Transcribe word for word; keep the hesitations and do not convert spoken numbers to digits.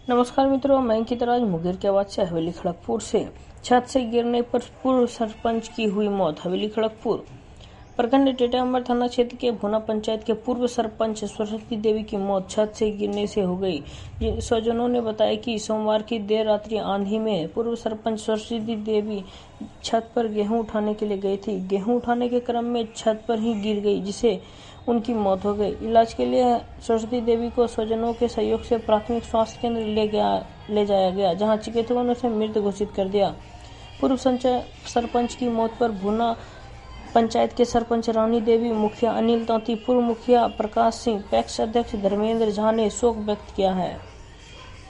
नमस्कार मित्रों, मैं अंकित राज मुंगेर के आवाज से हवेली खड़गपुर से। छत से गिरने पर पूर्व सरपंच की हुई मौत। हवेली खड़गपुर प्रखंड टेटाम्बर थाना क्षेत्र के भुना पंचायत के पूर्व सरपंच सरस्वती देवी की मौत छत से गिरने से हो गई। स्वजनों ने बताया कि सोमवार की देर रात्रि आंधी में पूर्व सरपंच सरस्वती देवी छत पर गेहूं उठाने के लिए गई थी। गेहूं उठाने के क्रम में छत पर ही गिर गई, जिसे उनकी मौत हो गई। इलाज के लिए सरस्वती देवी को स्वजनों के सहयोग से प्राथमिक स्वास्थ्य केंद्र ले गया ले जाया गया, जहां चिकित्सकों ने उसे मृत घोषित कर दिया। पूर्व सरपंच की मौत पर भुना पंचायत के सरपंच रानी देवी, मुखिया अनिल तांती, पूर्व मुखिया प्रकाश सिंह, पैक्स अध्यक्ष धर्मेंद्र झा ने शोक व्यक्त किया है।